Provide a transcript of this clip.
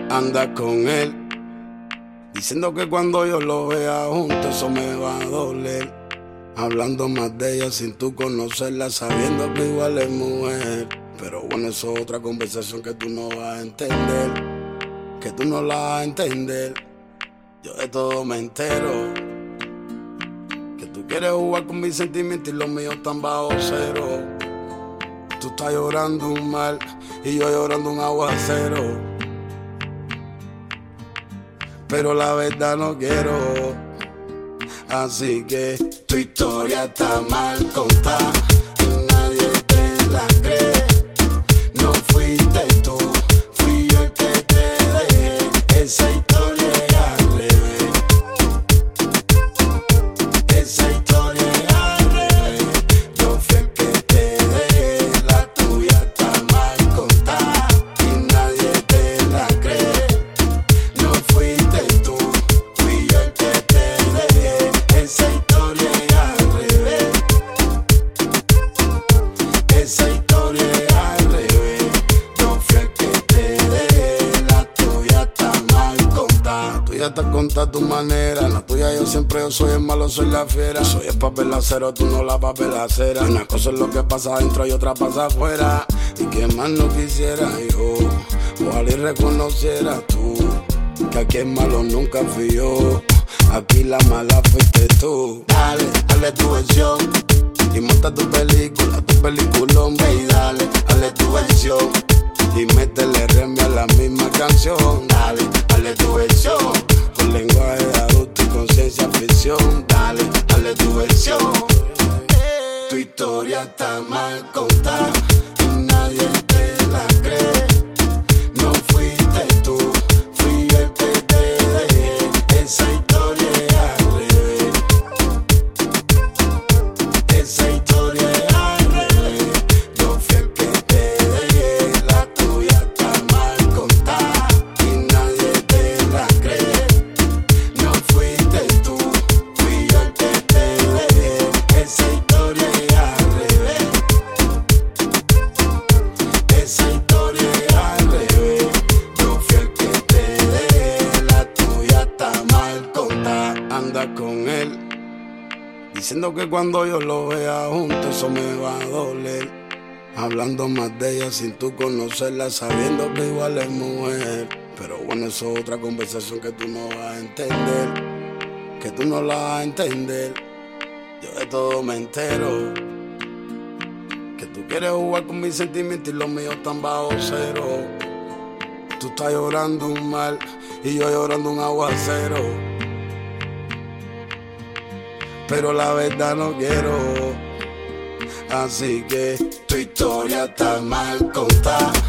anda con él, diciendo que cuando yo lo vea junto eso me va a doler. Hablando más de ella sin tú conocerla, sabiendo que igual es mujer. Pero bueno, eso es otra conversación que tú no vas a entender, que tú no la vas a entender. Yo de todo me entero, que tú quieres jugar con mis sentimientos y los míos están bajo cero. Tú estás llorando un mal y yo llorando un aguacero, pero la verdad no quiero. Así que tu historia está mal contada, nadie te la cree. No fuiste tú, fui yo el que te dejé. Esa historia es al revés, esa historia es al revés. Yo fui el que te dejé, la tuya está mal contada y nadie te la cree. No fuiste tú, fui yo el que te dejé. Esa historia es al revés, esa historia es al revés. Yo fui el que te dejé, la tuya está mal contada. La tuya está contada a tu manera, la tuya yo soy el malo, soy la fiera. Soy el papel acero, tú no la papel acera. Una cosa es lo que pasa adentro y otra pasa afuera. Y que más no quisiera yo, ojalá y reconociera tú, que aquí el malo nunca fui yo, aquí la mala fuiste tú. Dale, dale tu versión y monta tu peliculón, ve y dale tu versión y métele remi a la misma canción. Dale tu versión, con lenguaje de adulto y conciencia ficción. Dale tu versión. Tu historia está mal contada y nadie te la cree. No fuiste tú, fui yo el que te dejé. Esa historia es al revés, esa historia es al revés. Yo fui el que te dejé, la tuya está mal contada y nadie te la cree. No fuiste tú, fui yo el que te dejé. Esa historia es al revés, esa historia es al revés. Yo fui el que te dejé, la tuya está mal contada. Anda con él, diciendo que cuando yo lo vea junto eso me va a doler. Hablando más de ella sin tú conocerla, sabiendo que igual es mujer. Pero bueno, eso es otra conversación que tú no vas a entender, que tú no la vas a entender. Yo de todo me entero, que tú quieres jugar con mis sentimientos y los míos están bajo cero. Tú estás llorando un mal y yo llorando un aguacero, pero la verdad no quiero. Así que tu historia está mal contada